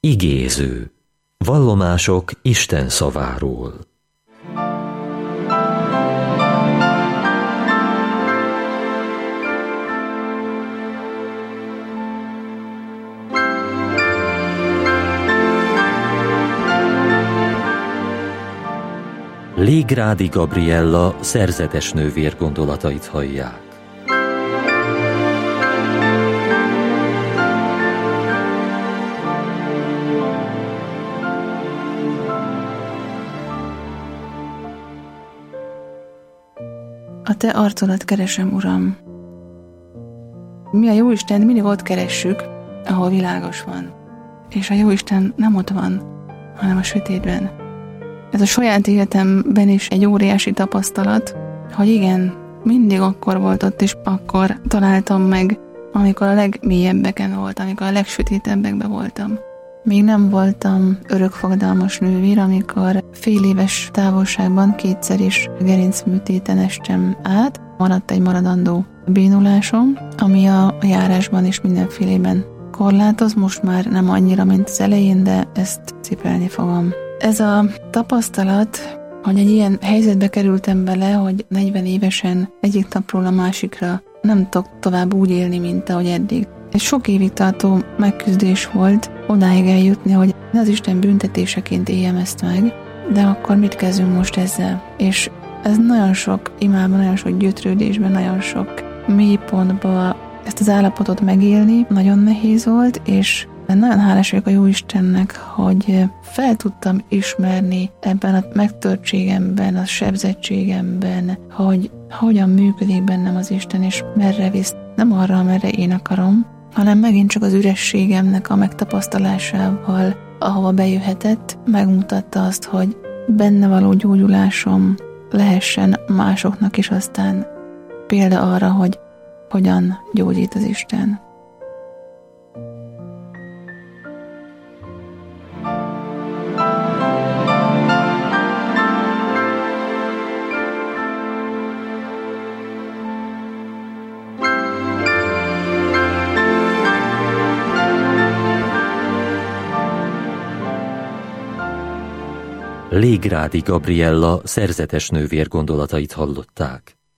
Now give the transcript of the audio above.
Igéző. Vallomások Isten szaváról. Légrádi Gabriella szerzetes nővér gondolatait hallják. A te arcodat keresem, Uram. Mi a Jóisten mindig ott keressük, ahol világos van. És a Jóisten nem ott van, hanem a sötétben. Ez a saját életemben is egy óriási tapasztalat, hogy igen, mindig akkor volt ott, és akkor találtam meg, amikor a legmélyebbeken voltam, amikor a legsötétebbekben voltam. Még nem voltam örökfogadalmas nővér, amikor fél éves távolságban kétszer is gerincműtéten estem át. Maradt egy maradandó bénulásom, ami a járásban és mindenfélében korlátoz, most már nem annyira, mint az elején, de ezt cipelni fogom. Ez a tapasztalat, hogy egy ilyen helyzetbe kerültem bele, hogy 40 évesen egyik napról a másikra nem tudok tovább úgy élni, mint ahogy eddig. Egy sok évig tartó megküzdés volt odáig eljutni, hogy az Isten büntetéseként éljem ezt meg, de akkor mit kezdünk most ezzel? És ez nagyon sok imában, nagyon sok gyötrődésben, nagyon sok mélypontban ezt az állapotot megélni nagyon nehéz volt, és nagyon hálás vagyok a Jóistennek, hogy fel tudtam ismerni ebben a megtörtségemben, a sebzettségemben, hogy hogyan működik bennem az Isten, és merre visz. Nem arra, amerre én akarom, hanem megint csak az ürességemnek a megtapasztalásával, ahova bejöhetett, megmutatta azt, hogy benne való gyógyulásom lehessen másoknak is aztán példa arra, hogy hogyan gyógyít az Isten. Légrádi Gabriella szerzetes nővér gondolatait hallották.